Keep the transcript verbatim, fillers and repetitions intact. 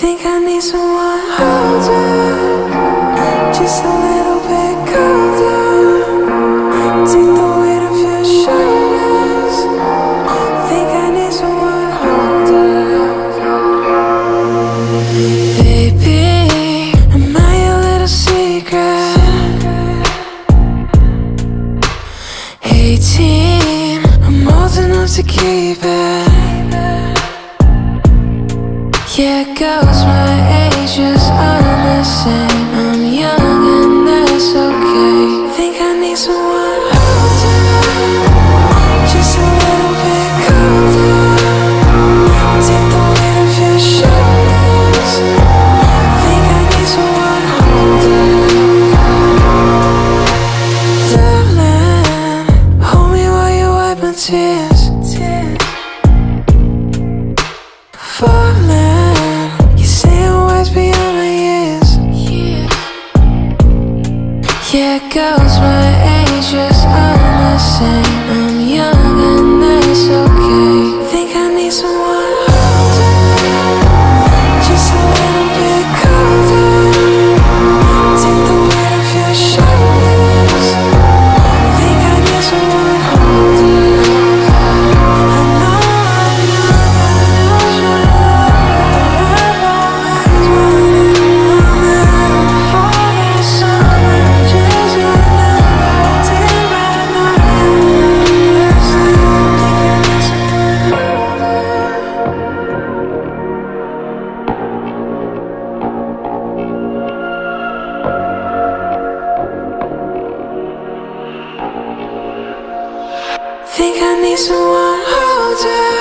Think I need someone older, just a little bit colder. Take the weight of your shoulders. Think I need someone older. Baby, am I a little secret? Eighteen, I'm old enough to keep it. Yeah, girls my age just are the same. I'm young and that's okay. Think I need someone older, just a little bit colder. Take the weight of your shoulders. Think I need someone older. Darling, hold me while you wipe my tears. Falling, you're saying words beyond my ears. Yeah, girls my age just are the same. I'm young and that's okay. Think I need someone older, just a little bit colder. Take the weight of your shoulders. Think I need someone older. I know I'm young and I've always wanted a woman. Before the summer, just remember, till right now you understand. Think I need someone older. Think I need someone older.